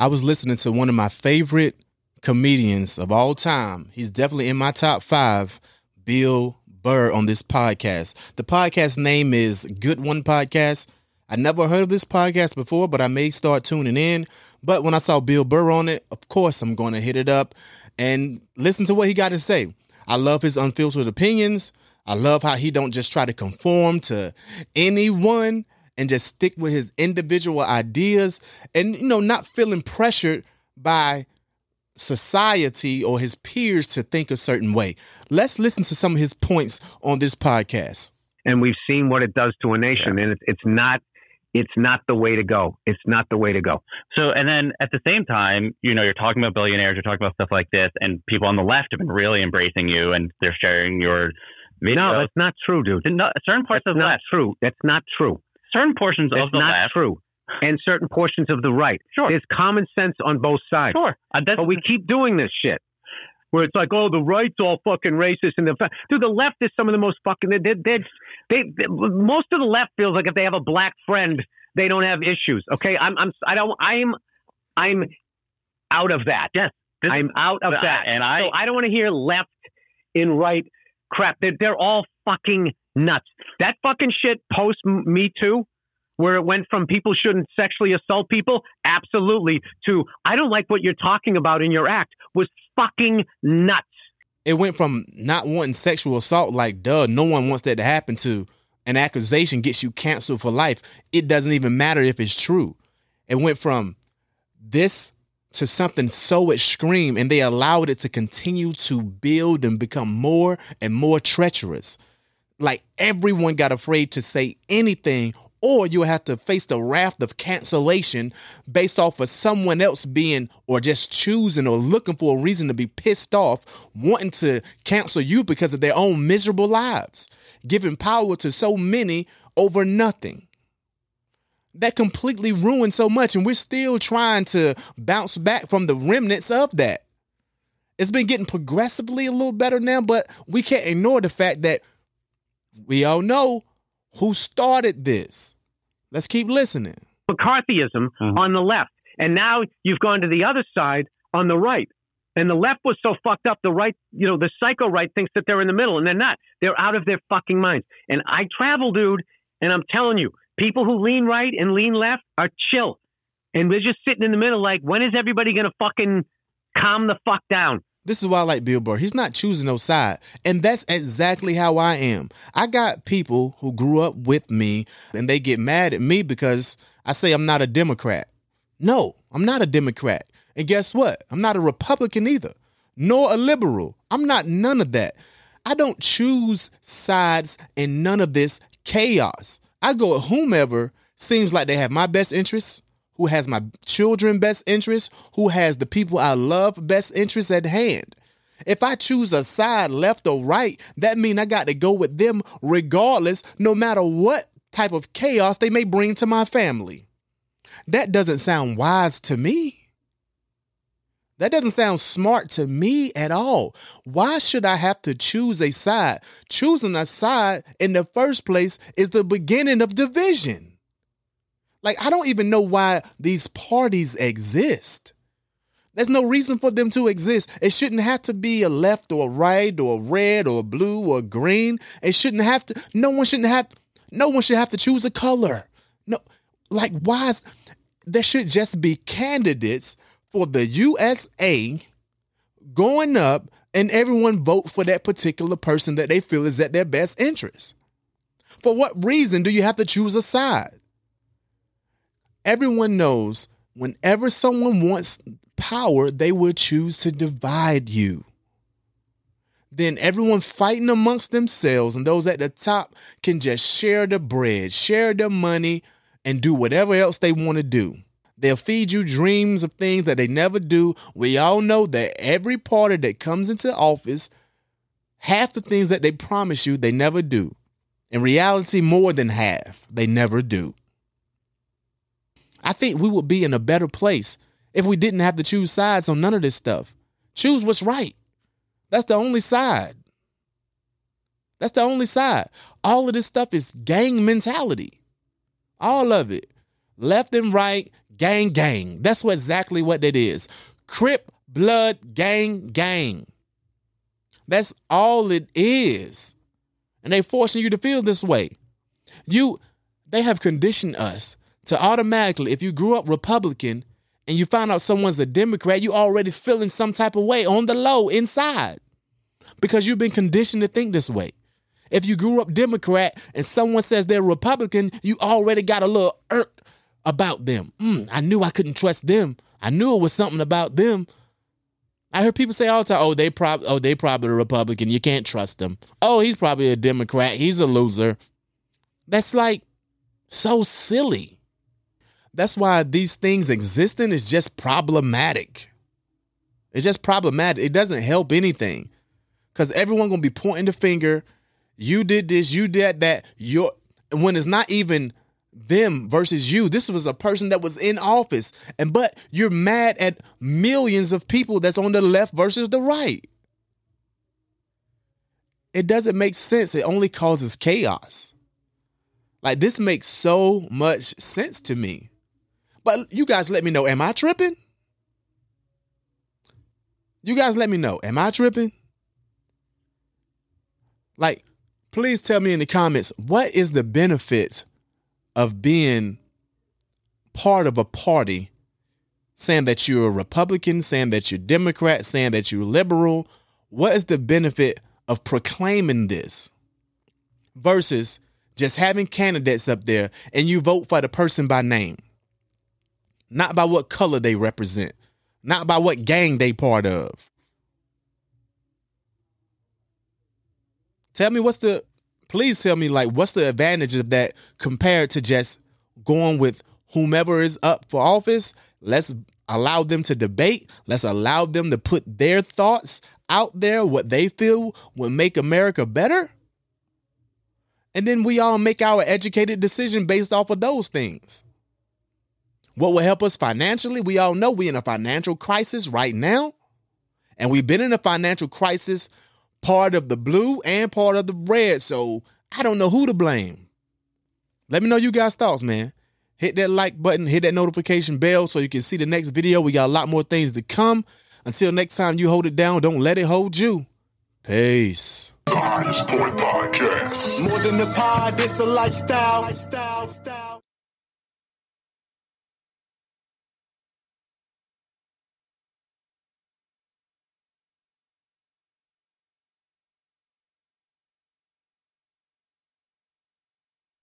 I was listening to one of my favorite comedians of all time. He's definitely in my top 5, Bill Burr, on this podcast. The podcast name is Good One Podcast. I never heard of this podcast before, but I may start tuning in. But when I saw Bill Burr on it, of course, I'm going to hit it up and listen to what he got to say. I love his unfiltered opinions. I love how he don't just try to conform to anyone and just stick with his individual ideas and, not feeling pressured by society or his peers to think a certain way. Let's listen to some of his points on this podcast. And we've seen what it does to a nation, and it's not the way to go. It's not the way to go. So, and then at the same time, you're talking about billionaires, you're talking about stuff like this, and people on the left have been really embracing you, and they're sharing your videos. No, that's not true, dude. Certain parts of the left. True. That's not true. Certain portions of the left. That's not true. And certain portions of the right. Sure. There's common sense on both sides. Sure. But we keep doing this shit. Where it's like, oh, the right's all fucking racist, and dude, the left is some of the most fucking. Most of the left feels like if they have a black friend, they don't have issues. Okay, I'm out of that. Yes, I'm out of that, and so I don't want to hear left and right crap. They're all fucking nuts. That fucking shit post Me Too, where it went from people shouldn't sexually assault people, absolutely, to I don't like what you're talking about in your act, was fucking nuts. It went from not wanting sexual assault, like, duh, no one wants that to happen, to an accusation gets you canceled for life. It doesn't even matter if it's true. It went from this to something so extreme, and they allowed it to continue to build and become more and more treacherous. Like, everyone got afraid to say anything, or you have to face the wrath of cancellation based off of someone else being, or just choosing or looking for a reason to be pissed off, wanting to cancel you because of their own miserable lives, giving power to so many over nothing. That completely ruined so much, and we're still trying to bounce back from the remnants of that. It's been getting progressively a little better now, but we can't ignore the fact that we all know who started this. Let's keep listening. McCarthyism on the left. And now you've gone to the other side on the right. And the left was so fucked up, the right, the psycho right thinks that they're in the middle, and they're not. They're out of their fucking minds. And I travel, dude, and I'm telling you, people who lean right and lean left are chill. And we're just sitting in the middle like, when is everybody going to fucking calm the fuck down? This is why I like Bill Burr. He's not choosing no side. And that's exactly how I am. I got people who grew up with me and they get mad at me because I say I'm not a Democrat. No, I'm not a Democrat. And guess what? I'm not a Republican either, nor a liberal. I'm not none of that. I don't choose sides in none of this chaos. I go with whomever seems like they have my best interests, who has my children best interests, who has the people I love best interests at hand. If I choose a side, left or right, that means I got to go with them regardless, no matter what type of chaos they may bring to my family. That doesn't sound wise to me. That doesn't sound smart to me at all. Why should I have to choose a side? Choosing a side in the first place is the beginning of division. Like, I don't even know why these parties exist. There's no reason for them to exist. It shouldn't have to be a left or a right or a red or a blue or green. It shouldn't have to. No one should have to choose a color. No, like, why? There should just be candidates for the USA going up, and everyone vote for that particular person that they feel is at their best interest. For what reason do you have to choose a side? Everyone knows whenever someone wants power, they will choose to divide you. Then everyone fighting amongst themselves, and those at the top can just share the bread, share the money, and do whatever else they want to do. They'll feed you dreams of things that they never do. We all know that every party that comes into office, half the things that they promise you, they never do. In reality, more than half, they never do. I think we would be in a better place if we didn't have to choose sides on none of this stuff. Choose what's right. That's the only side. That's the only side. All of this stuff is gang mentality. All of it. Left and right, gang, gang. That's exactly what that is. Crip, blood, gang, gang. That's all it is. And they forcing you to feel this way. They have conditioned us to automatically, if you grew up Republican and you find out someone's a Democrat, you already feeling some type of way on the low inside because you've been conditioned to think this way. If you grew up Democrat and someone says they're Republican, you already got a little irked about them. I knew I couldn't trust them. I knew it was something about them. I heard people say all the time, they probably a Republican. You can't trust them. Oh, he's probably a Democrat. He's a loser. That's like so silly. That's why these things existing is just problematic. It's just problematic. It doesn't help anything because everyone going to be pointing the finger. You did this, you did that. When it's not even them versus you. This was a person that was in office. But you're mad at millions of people that's on the left versus the right. It doesn't make sense. It only causes chaos. Like, this makes so much sense to me. But you guys let me know, am I tripping? You guys let me know, am I tripping? Like, please tell me in the comments, what is the benefit of being part of a party saying that you're a Republican, saying that you're Democrat, saying that you're liberal? What is the benefit of proclaiming this versus just having candidates up there and you vote for the person by name, not by what color they represent, not by what gang they part of? Please tell me, like, what's the advantage of that compared to just going with whomever is up for office? Let's allow them to debate. Let's allow them to put their thoughts out there, what they feel will make America better. And then we all make our educated decision based off of those things. What will help us financially? We all know we're in a financial crisis right now. And we've been in a financial crisis, part of the blue and part of the red. So I don't know who to blame. Let me know you guys' thoughts, man. Hit that like button, hit that notification bell so you can see the next video. We got a lot more things to come. Until next time, you hold it down. Don't let it hold you. Peace. Highest Point Podcast. More than a pod, it's a lifestyle.